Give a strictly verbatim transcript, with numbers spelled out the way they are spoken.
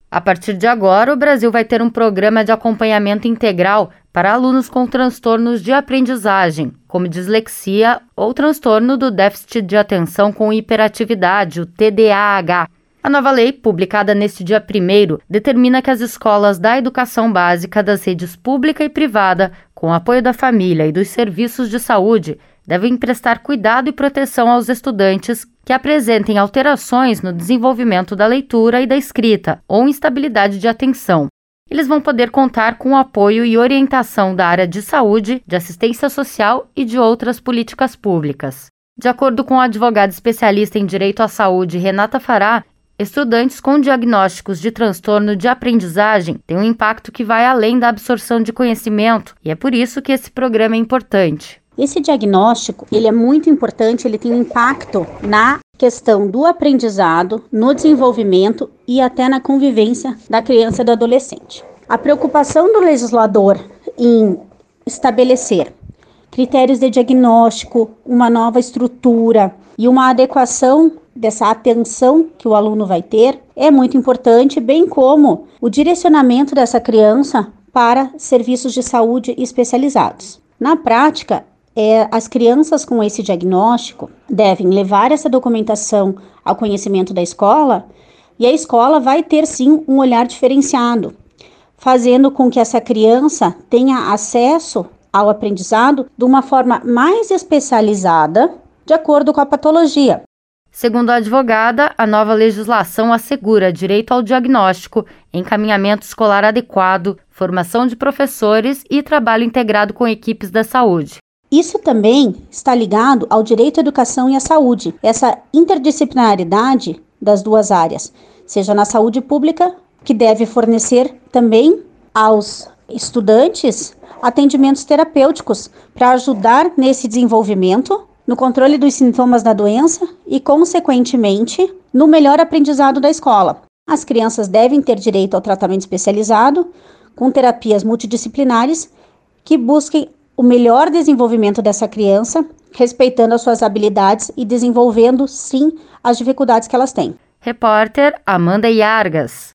A partir de agora, o Brasil vai ter um programa de acompanhamento integral para alunos com transtornos de aprendizagem, como dislexia ou transtorno do déficit de atenção com hiperatividade, o T D A H. A nova lei, publicada neste dia primeiro, determina que as escolas da educação básica das redes pública e privada, com apoio da família e dos serviços de saúde, devem prestar cuidado e proteção aos estudantes que apresentem alterações no desenvolvimento da leitura e da escrita ou instabilidade de atenção. Eles vão poder contar com o apoio e orientação da área de saúde, de assistência social e de outras políticas públicas. De acordo com a advogada especialista em direito à saúde, Renata Fará, estudantes com diagnósticos de transtorno de aprendizagem têm um impacto que vai além da absorção de conhecimento e é por isso que esse programa é importante. Esse diagnóstico, ele é muito importante, ele tem um impacto na questão do aprendizado, no desenvolvimento e até na convivência da criança e do adolescente. A preocupação do legislador em estabelecer critérios de diagnóstico, uma nova estrutura e uma adequação dessa atenção que o aluno vai ter é muito importante, bem como o direcionamento dessa criança para serviços de saúde especializados. Na prática, É, as crianças com esse diagnóstico devem levar essa documentação ao conhecimento da escola e a escola vai ter sim um olhar diferenciado, fazendo com que essa criança tenha acesso ao aprendizado de uma forma mais especializada, de acordo com a patologia. Segundo a advogada, a nova legislação assegura direito ao diagnóstico, encaminhamento escolar adequado, formação de professores e trabalho integrado com equipes da saúde. Isso também está ligado ao direito à educação e à saúde, essa interdisciplinaridade das duas áreas, seja na saúde pública, que deve fornecer também aos estudantes atendimentos terapêuticos para ajudar nesse desenvolvimento, no controle dos sintomas da doença e, consequentemente, no melhor aprendizado da escola. As crianças devem ter direito ao tratamento especializado, com terapias multidisciplinares que busquem o melhor desenvolvimento dessa criança, respeitando as suas habilidades e desenvolvendo, sim, as dificuldades que elas têm. Repórter Amanda Iargas.